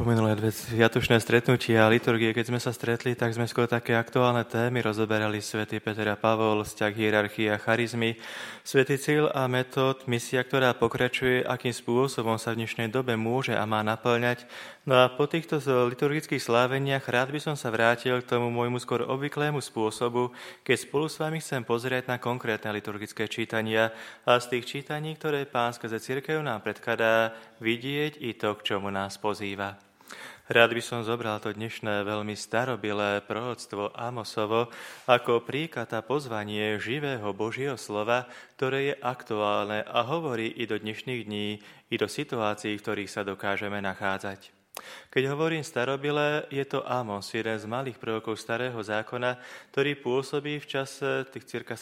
Po minulé dve sviatočné stretnutia a liturgie, keď sme sa stretli, tak sme skôr také aktuálne témy rozoberali. Svätý Peter a Pavol, vzťah hierarchie a charizmy, svätý Cyril a Metod, misia, ktorá pokračuje, akým spôsobom sa v dnešnej dobe môže a má naplňať. No a po týchto liturgických sláveniach rád by som sa vrátil k tomu môjmu skôr obvyklému spôsobu, keď spolu s vami chcem pozrieť na konkrétne liturgické čítania a z tých čítaní, ktoré Pán skrze cirkev nám predkladá, vidieť i to, k čomu nás pozýva. Rád by som zobral to dnešné veľmi starobilé proroctvo Amosovo ako príklad a pozvanie živého Božieho slova, ktoré je aktuálne a hovorí i do dnešných dní, i do situácií, v ktorých sa dokážeme nachádzať. Keď hovorím starobilé, je to Amos, jeden z malých prorokov Starého zákona, ktorý pôsobí v čase tých cirka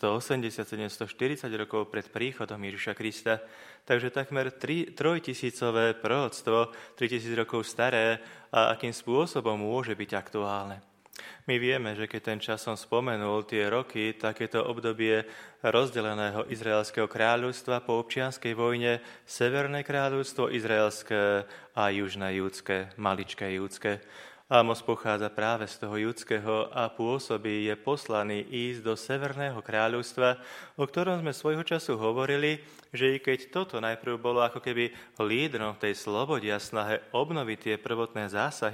780-740 rokov pred príchodom Ježiša Krista. Takže takmer 3000-cové proroctvo, 3000 rokov staré a akým spôsobom môže byť aktuálne. My vieme, že keď ten čas som spomenul tie roky, takéto obdobie rozdeleného Izraelského kráľovstva po občianskej vojne, Severné kráľovstvo izraelské a Južné judské, maličké judské. Amos pochádza práve z toho judského a pôsobí, je poslaný ísť do Severného kráľovstva, o ktorom sme svojho času hovorili, že i keď toto najprv bolo ako keby lídrom tej slobode a snahe obnoviť tie prvotné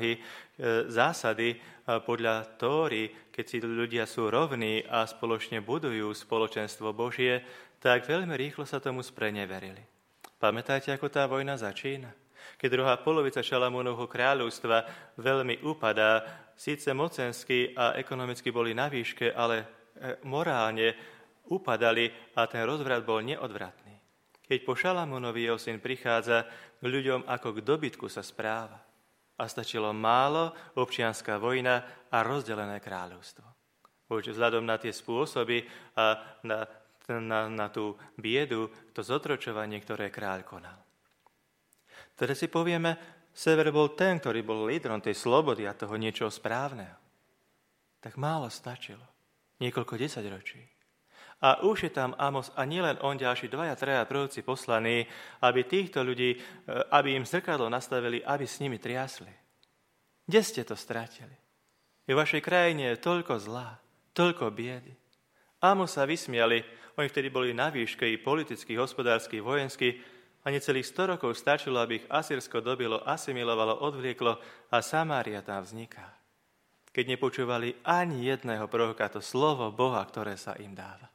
zásady podľa Tóry, keď si ľudia sú rovní a spoločne budujú spoločenstvo Božie, tak veľmi rýchlo sa tomu spreneverili. Pamätáte, ako tá vojna začína? Keď druhá polovica Šalamúnovho kráľovstva veľmi upadá, síce mocensky a ekonomicky boli na výške, ale morálne upadali a ten rozvrat bol neodvratný. Keď po Šalamúnovi jeho syn prichádza, k ľuďom ako k dobytku sa správa. A stačilo málo, občianská vojna a rozdelené kráľovstvo. Vzhľadom na tie spôsoby a na tú biedu, to zotročovanie, ktoré kráľ konal. Teda si povieme, Sever bol ten, ktorý bol lídrom tej slobody a toho niečoho správneho. Tak málo stačilo. Niekoľko desaťročí. A už je tam Amos a nielen on, ďalší 2-3 proroci poslaní, aby týchto ľudí, aby im zrkadlo nastavili, aby s nimi triasli. Kde ste to stratili? V vašej krajine je toľko zla, toľko biedy. Amos sa vysmiali, oni vtedy boli na výške i politicky, hospodársky, vojensky, a necelých 100 rokov stačilo, aby ich Asýrsko dobilo, asimilovalo, odvlieklo a Samária tam vzniká. Keď nepočúvali ani jedného proroka, to slovo Boha, ktoré sa im dáva.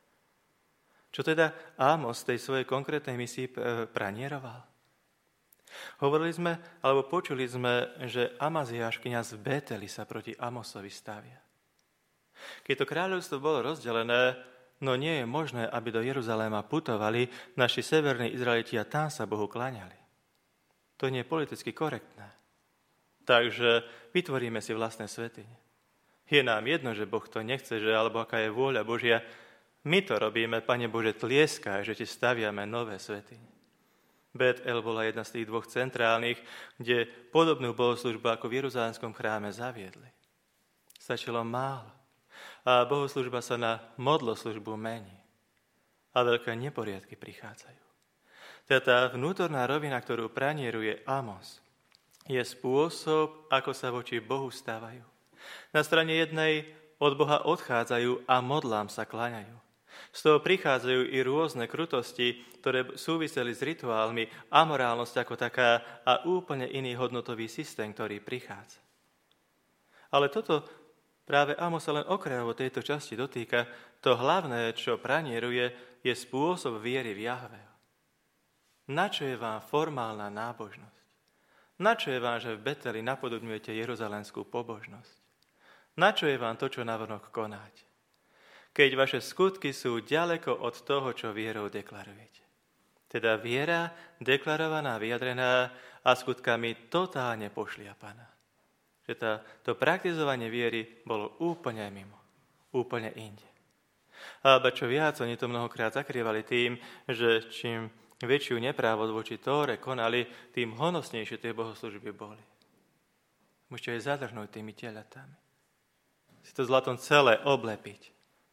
Čo teda Amos tej svojej konkrétnej misii pranieroval? Hovorili sme, alebo počuli sme, že Amaziáš, kňaz v Bételi, sa proti Amosovi stavia. Keď to kráľovstvo bolo rozdelené, no nie je možné, aby do Jeruzaléma putovali naši severní Izraeliti a tam sa Bohu kláňali. To nie je politicky korektné. Takže vytvoríme si vlastné svätyne. Je nám jedno, že Boh to nechce, alebo aká je vôľa Božia. My to robíme, Pane Bože, tlieskaj, že ti staviame nové svätyne. Bet-El bola jedna z tých dvoch centrálnych, kde podobnú bohoslužbu ako v Jeruzalémskom chráme zaviedli. Stačilo málo. A bohoslužba sa na modloslužbu mení. A veľké neporiadky prichádzajú. Teda tá vnútorná rovina, ktorú pranieruje Amos, je spôsob, ako sa voči Bohu stávajú. Na strane jednej od Boha odchádzajú a modlám sa kláňajú. Z toho prichádzajú i rôzne krutosti, ktoré súviseli s rituálmi, amorálnosť ako taká a úplne iný hodnotový systém, ktorý prichádza. Ale toto práve Amos sa len okrajovo tejto časti dotýka. To hlavné, čo pranieruje, je spôsob viery v Jahveho. Na čo je vám formálna nábožnosť? Na čo je vám, že v Beteli napodobňujete jeruzalémskú pobožnosť? Na čo je vám to, čo navonok konáte? Keď vaše skutky sú ďaleko od toho, čo vierou deklarujete. Teda viera deklarovaná, vyjadrená a skutkami totálne pošliapaná. Že to praktizovanie viery bolo úplne mimo, úplne inde. Alebo čo viac, oni to mnohokrát zakrývali tým, že čím väčšiu neprávosť voči Tóre konali, tým honosnejšie tie bohoslužby boli. Môžete aj zadrhnúť tými teľatami. Si to zlatom celé oblepiť.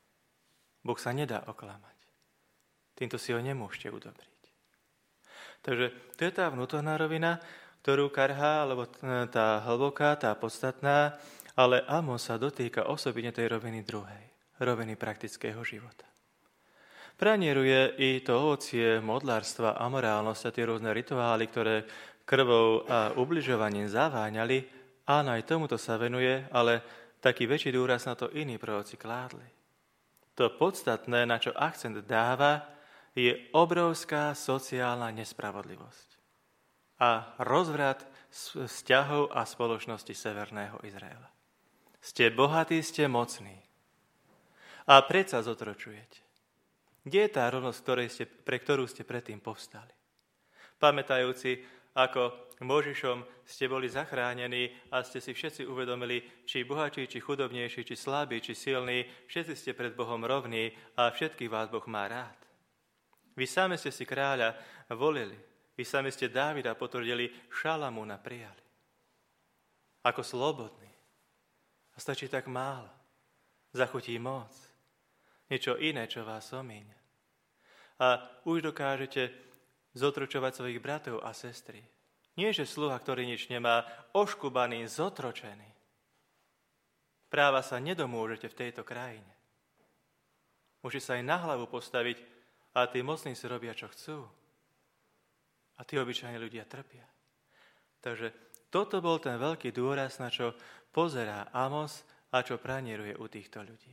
Boh sa nedá oklamať. Týmto si ho nemôžete udobriť. Takže to je tá vnútorná rovina, ktorú karhá, alebo tá hlboká, tá podstatná, ale Amos sa dotýka osobitne tej roviny druhej, roviny praktického života. Pranieruje i to ovocie modlárstva, amorálnosť a tie rôzne rituály, ktoré krvou a ubližovaním zaváňali. Áno, aj tomuto sa venuje, ale taký väčší dôraz na to iní proroci kládli. To podstatné, na čo akcent dáva, je obrovská sociálna nespravodlivosť a rozvrat vzťahov a spoločnosti Severného Izraela. Ste bohatí, ste mocní a predsa zotročujete. Kde je tá rovnosť, pre ktorú ste predtým povstali? Pamätajúci, ako Mojžišom ste boli zachránení a ste si všetci uvedomili, či bohatší, či chudobnejší, či slabí, či silní, všetci ste pred Bohom rovní a všetkých vás Boh má rád. Vy sami ste si kráľa volili, vy sami ste Dávida potvrdili, Šalamúna prijali. Ako slobodný. A stačí tak málo. Zachutí moc. Niečo iné, čo vás omíňa. A už dokážete zotročovať svojich bratov a sestry. Nie, že sluha, ktorý nič nemá, oškubaný, zotročený. Práva sa nedomôžete v tejto krajine. Môže sa aj na hlavu postaviť a tí mocní si robia, čo chcú. A tí obyčajní ľudia trpia. Takže toto bol ten veľký dôraz, na čo pozerá Amos a čo pranieruje u týchto ľudí.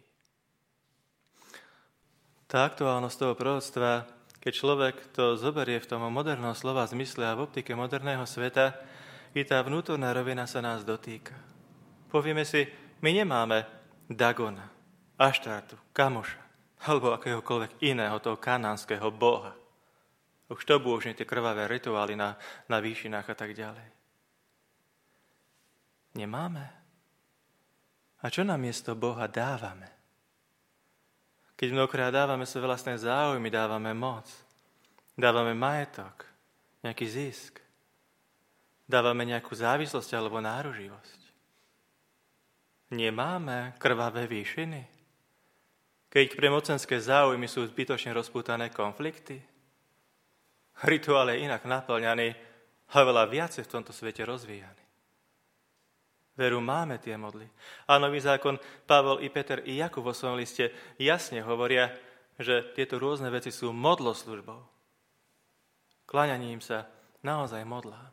Tá aktuálnosť toho proroctva, keď človek to zoberie v tom modernom slova zmysle a v optike moderného sveta, i tá vnútorná rovina sa nás dotýka. Povieme si, my nemáme Dagona, Aštártu, Kamoša, alebo akéhokoľvek iného, toho kanánskeho boha. Už to bôžne tie krvavé rituály na výšinách a tak ďalej. Nemáme. A čo namiesto Boha dávame? Keď mnohokrát dávame svoje vlastné záujmy, dávame moc, dávame majetok, nejaký zisk, dávame nejakú závislosť alebo náruživosť. Nemáme krvavé výšiny? Keď pre mocenské záujmy sú zbytočne rozpútané konflikty? Rituál je inak naplňaný a veľa viacej v tomto svete rozvíjaný. Veru máme tie modly. A Nový zákon, Pavol i Peter i Jakub vo svojom liste jasne hovoria, že tieto rôzne veci sú modloslužbou. Kláňaním sa naozaj modlám.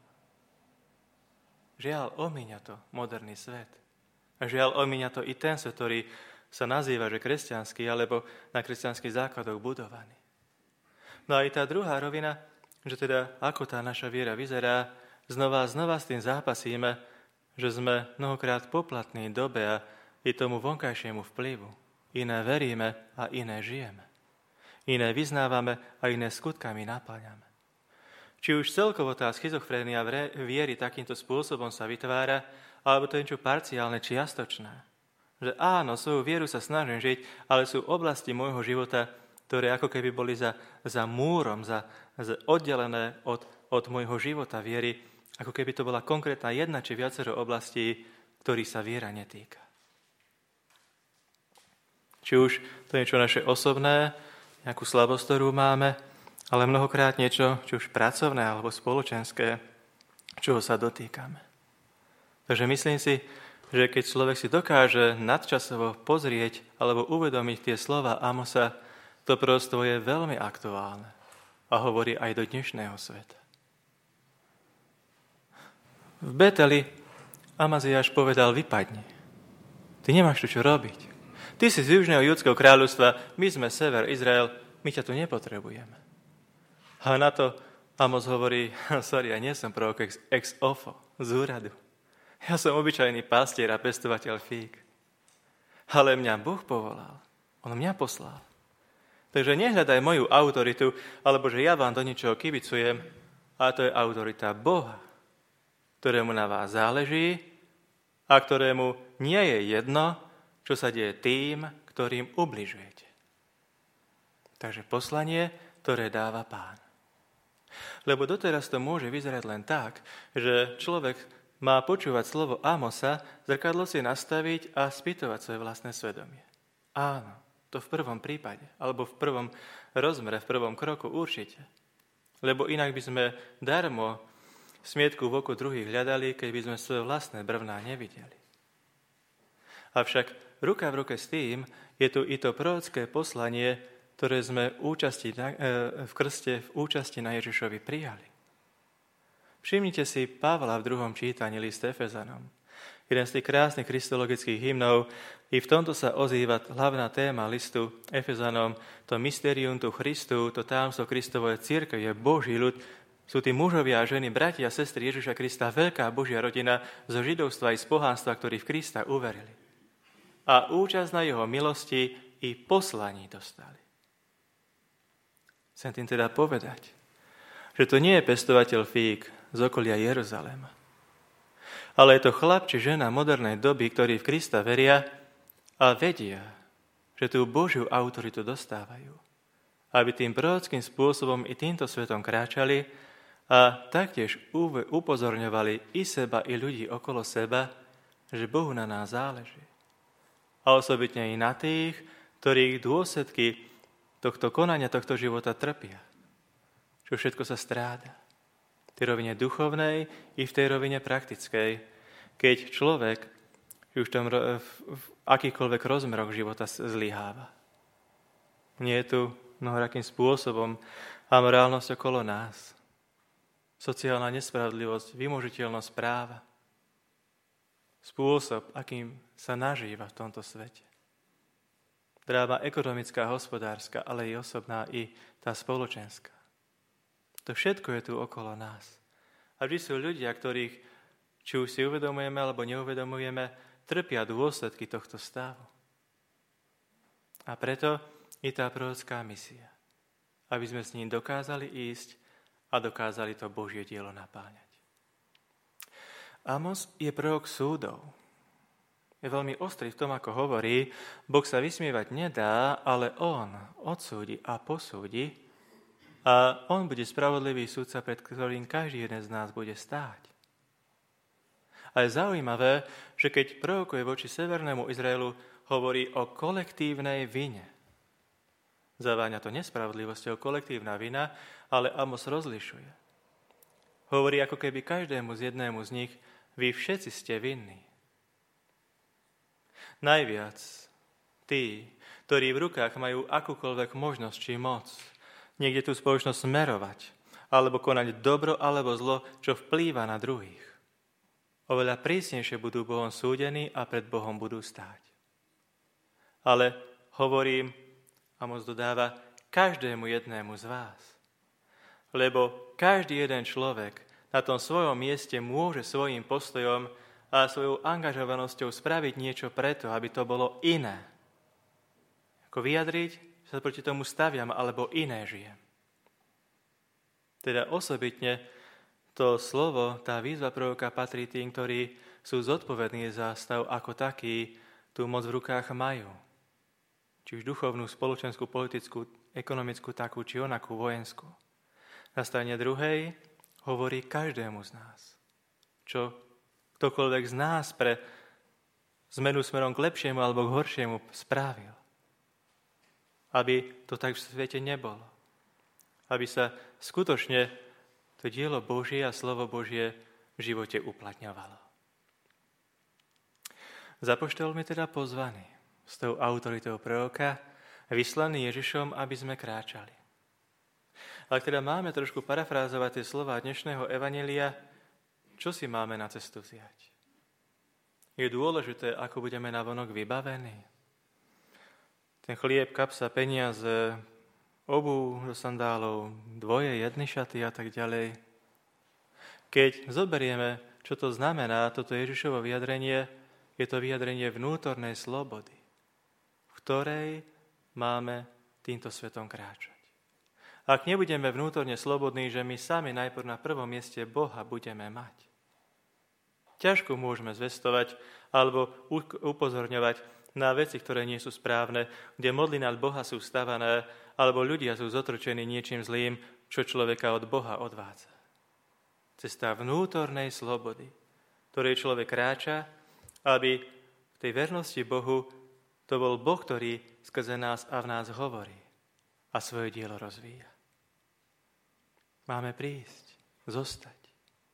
Žiaľ, omíňa to moderný svet. A žiaľ, omíňa to i ten svet, ktorý sa nazýva, že kresťanský, alebo na kresťanských základoch budovaný. No a i tá druhá rovina, že teda ako tá naša viera vyzerá, znova s tým zápasíme, že sme mnohokrát poplatní dobe a i tomu vonkajšiemu vplyvu. Iné veríme a iné žijeme. Iné vyznávame a iné skutkami naplňame. Či už celkovo tá schizofrénia viery takýmto spôsobom sa vytvára, alebo to je niečo parciálne, čiastočné. Že áno, svoju vieru sa snažím žiť, ale sú oblasti môjho života, ktoré ako keby boli za múrom, za oddelené od môjho života viery, ako keby to bola konkrétna jedna či viacero oblastí, ktorých sa viera netýka. Či už to je niečo naše osobné, nejakú slabosť, ktorú máme, ale mnohokrát niečo, či už pracovné alebo spoločenské, čoho sa dotýkame. Takže myslím si, že keď človek si dokáže nadčasovo pozrieť alebo uvedomiť tie slova Amosa, to prosto je veľmi aktuálne a hovorí aj do dnešného sveta. V Beteli Amaziáš povedal, vypadni. Ty nemáš tu čo robiť. Ty si z južného judského kráľovstva, my sme sever, Izrael, my ťa tu nepotrebujeme. A na to Amos hovorí, sorry, ja nie som prorok ex ofo, z úradu. Ja som obyčajný pastier a pestovateľ fík. Ale mňa Boh povolal, on mňa poslal. Takže nehľadaj moju autoritu, alebo že ja vám do ničoho kibicujem, a to je autorita Boha, ktorému na vás záleží a ktorému nie je jedno, čo sa deje tým, ktorým ubližujete. Takže poslanie, ktoré dáva Pán. Lebo doteraz to môže vyzerať len tak, že človek má počúvať slovo Amosa, zrkadlo si nastaviť a spýtovať svoje vlastné svedomie. Áno, to v prvom prípade, alebo v prvom rozmere, v prvom kroku určite. Lebo inak by sme darmo smietku v oku druhých hľadali, keď by sme svoje vlastné brvná nevideli. Avšak ruka v ruke s tým je tu i to prorocké poslanie, ktoré sme v krste v účasti na Ježišovi prijali. Všimnite si Pavla v 2. čítaní list Efezanom. Jeden z tých krásnych kristologických hymnov, i v tomto sa ozýva hlavná téma listu Efezanom, to mysterium tu Christu, to tajomstvo Kristovej cirkvi, je Boží ľud, sú tí mužovia a ženy, bratia a sestry Ježiša Krista, veľká Božia rodina zo židovstva i z pohánstva, ktorí v Krista uverili. A účasť na jeho milosti i poslaní dostali. Chcem tým teda povedať, že to nie je pestovateľ fík z okolia Jeruzalema, ale je to chlap či žena modernej doby, ktorí v Krista veria a vedia, že tú Božiu autoritu dostávajú, aby tým prorockým spôsobom i týmto svetom kráčali a taktiež upozorňovali i seba, i ľudí okolo seba, že Bohu na nás záleží. A osobitne i na tých, ktorých dôsledky tohto konania, tohto života trpia. Čo všetko sa stráda. V tej rovine duchovnej i v tej rovine praktickej, keď človek už v akýchkoľvek rozmeroch života zlyháva. Nie je tu mnohorakým spôsobom amorálnosť okolo nás. Sociálna nespravodlivosť, vymožiteľnosť práva. Spôsob, akým sa nažíva v tomto svete. Dráma ekonomická, hospodárska, ale i osobná, i tá spoločenská. To všetko je tu okolo nás. A vždy sú ľudia, ktorých, či už si uvedomujeme, alebo neuvedomujeme, trpia dôsledky tohto stavu. A preto i tá prorocká misia. Aby sme s ním dokázali ísť a dokázali to Božie dielo napáňať. Amos je prorok súdov. Je veľmi ostrý v tom, ako hovorí, Boh sa vysmievať nedá, ale on odsúdi a posúdi a on bude spravodlivý súdca, pred ktorým každý jeden z nás bude stáť. A je zaujímavé, že keď prorokuje voči severnému Izraelu, hovorí o kolektívnej vine. Zaváňa to nespravodlivosťou kolektívna vina, ale Amos rozlišuje. Hovorí, ako keby každému z jednému z nich vy všetci ste vinní. Najviac tí, ktorí v rukách majú akúkoľvek možnosť či moc, niekde tú spoločnosť smerovať, alebo konať dobro alebo zlo, čo vplýva na druhých. Oveľa prísnejšie budú Bohom súdení a pred Bohom budú stáť. Ale hovorím, Amos dodáva, každému jednému z vás. Lebo každý jeden človek na tom svojom mieste môže svojím postojom a svojou angažovanosťou spraviť niečo preto, aby to bolo iné. Ako vyjadriť, že sa proti tomu staviam, alebo iné žijem. Teda osobitne to slovo, tá výzva proroka patrí tým, ktorí sú zodpovední za stav ako taký, tú moc v rukách majú. Či už duchovnú, spoločenskú, politickú, ekonomickú, takú či onakú, vojenskú. Na strane druhej hovorí každému z nás, čo ktokoľvek z nás pre zmenu smerom k lepšiemu alebo k horšiemu spravil. Aby to tak v svete nebolo. Aby sa skutočne to dielo Božie a slovo Božie v živote uplatňovalo. Za apoštolmi teda pozvaní s tou autoritou proroka, vyslaný Ježišom, aby sme kráčali. Ale teda máme trošku parafrázovať tie slová dnešného evanjelia, čo si máme na cestu vziať. Je dôležité, ako budeme navonok vybavení. Ten chlieb, kapsa, peniaze, obuv do sandálov, dvoje, jedny šaty a tak ďalej. Keď zoberieme, čo to znamená, toto Ježišovo vyjadrenie, je to vyjadrenie vnútornej slobody, v ktorej máme týmto svetom kráčať. Ak nebudeme vnútorne slobodní, že my sami najprv na prvom mieste Boha budeme mať. Ťažko môžeme zvestovať alebo upozorňovať na veci, ktoré nie sú správne, kde modliny nad Boha sú stavané, alebo ľudia sú zotročení niečím zlým, čo človeka od Boha odvádza. Cesta vnútornej slobody, ktorej človek kráča, aby v tej vernosti Bohu to bol Boh, ktorý skrze nás a v nás hovorí a svoje dielo rozvíja. Máme prísť, zostať.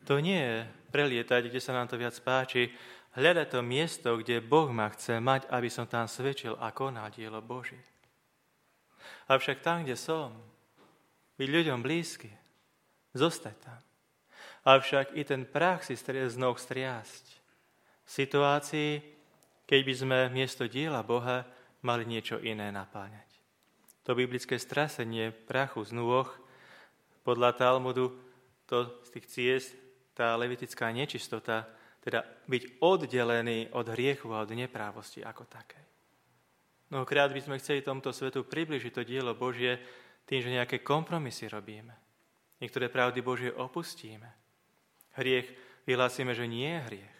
To nie je prelietať, kde sa nám to viac páči, hľadať to miesto, kde Boh ma chce mať, aby som tam svedčil a konal dielo Božie. Avšak tam, kde som, byť ľuďom blízky, zostať tam. Avšak i ten prach si z noh striasť. V situácii, keď by sme miesto diela Boha mali niečo iné napáňať. To biblické strasenie prachu z nôh, podľa Talmudu, to z tých ciest, tá levitická nečistota, teda byť oddelený od hriechu a od neprávosti ako také. Mnohokrát by sme chceli tomuto svetu približiť to dielo Božie tým, že nejaké kompromisy robíme. Niektoré pravdy Božie opustíme. Hriech vyhlásime, že nie je hriech.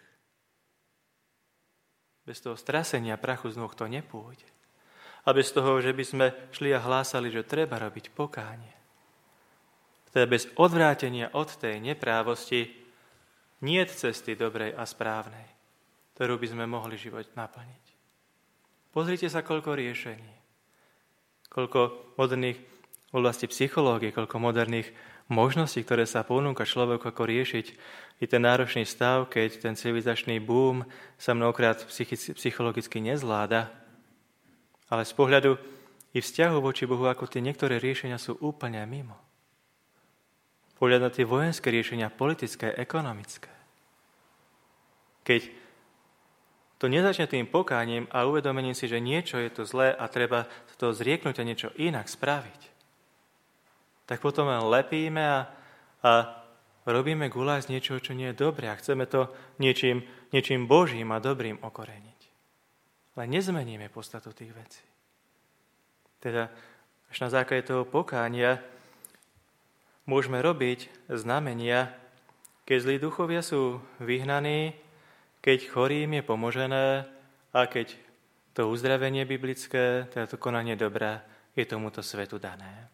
Bez toho strasenia prachu z nôh to nepôjde. A bez toho, že by sme šli a hlásali, že treba robiť pokánie. Teda bez odvrátenia od tej neprávosti niet cesty dobrej a správnej, ktorú by sme mohli život naplniť. Pozrite sa, koľko riešení, koľko moderných v oblasti psychológie, koľko moderných možností, ktoré sa ponúka človeku, ako riešiť i ten náročný stav, keď ten civilizačný boom sa mnohokrát psychologicky nezvláda, ale z pohľadu i vzťahu voči Bohu, ako tie niektoré riešenia sú úplne mimo. Pohľad na tie vojenské riešenia, politické, ekonomické. Keď to nezačne tým pokáním a uvedomením si, že niečo je to zlé a treba sa to zrieknúť a niečo inak spraviť, tak potom len lepíme a robíme guláš z niečoho, čo nie je dobré a chceme to niečím Božím a dobrým okoreniť. Ale nezmeníme podstatu tých vecí. Teda až na základe toho pokánia môžeme robiť znamenia, keď zlí duchovia sú vyhnaní, keď chorým je pomožené a keď to uzdravenie biblické, teda to konanie dobrá, je tomuto svetu dané.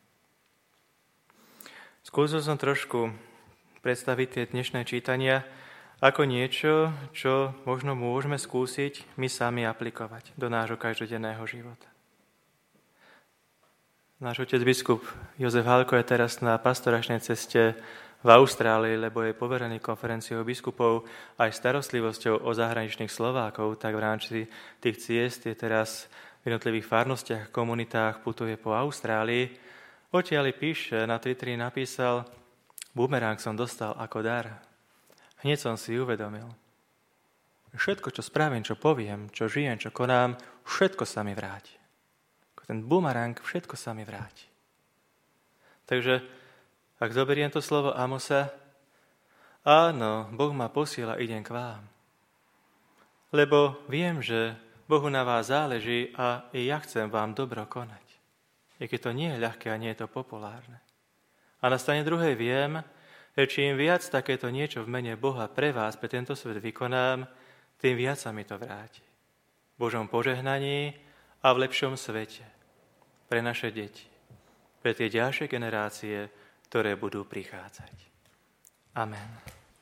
Skúsil som trošku predstaviť tie dnešné čítania ako niečo, čo možno môžeme skúsiť my sami aplikovať do nášho každodenného života. Náš otec biskup Jozef Halko je teraz na pastoračnej ceste v Austrálii, lebo je poverený konferenciou biskupov aj starostlivosťou o zahraničných Slovákov, tak v rámci tých ciest je teraz v jednotlivých farnostiach, komunitách putuje po Austrálii. Odtiaľ píše, na Twitteri napísal: bumerang som dostal ako dar. Hneď som si uvedomil. Všetko, čo spravím, čo poviem, čo žijem, čo konám, všetko sa mi vráti. Ten bumerang, všetko sa mi vráti. Takže, ak zoberiem to slovo Amosa, áno, Boh ma posiela, idem k vám. Lebo viem, že Bohu na vás záleží a i ja chcem vám dobro konať. I keď to nie je ľahké a nie je to populárne. A na strane druhej viem, že čím viac takéto niečo v mene Boha pre vás, pre tento svet vykonám, tým viac sa mi to vráti. V Božom požehnaní a v lepšom svete. Pre naše deti. Pre tie ďalšie generácie, ktoré budú prichádzať. Amen.